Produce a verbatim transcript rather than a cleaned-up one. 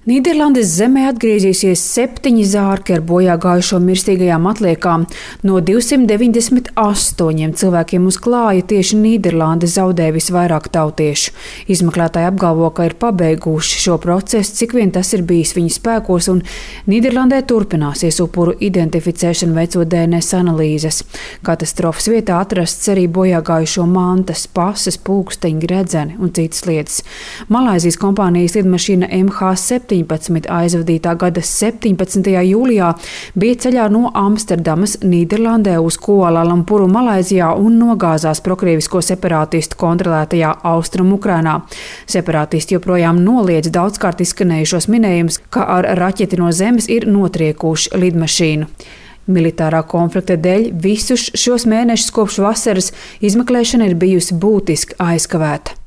Nīderlandes zemē atgriezīsies septiņi zārki ar bojā gājušo mirstīgajām atliekām. No divsimt deviņdesmit astoņiem cilvēkiem uz klāja tieši Nīderlande zaudēja visvairāk tautiešu. Izmeklētāji apgalvo, ka ir pabeiguši šo procesu, cik vien tas ir bijis viņu spēkos, un Nīderlandē turpināsies upuru identificēšana veicot D N S analīzes. Katastrofas vietā atrasts arī bojā gājušo mantas, pases, pulksteņi, gredzeni un citas lietas. Malaizijas kompānijas lidmašīna M H septiņpadsmit aizvadītā gada septiņpadsmitajā jūlijā bija ceļā no Amsterdamas Nīderlandē uz Kuala-Lumpuru Malaizijā un nogāzās prokrievisko separātistu kontrolētajā Austrumu Ukrainā. Separātisti joprojām noliedz daudzkārt izskanējušos minējumus, ka ar raķeti no zemes ir notriekuši lidmašīnu. Militārā konflikta dēļ visus šos mēnešus kopš vasaras izmeklēšana ir bijusi būtiski aizkavēta.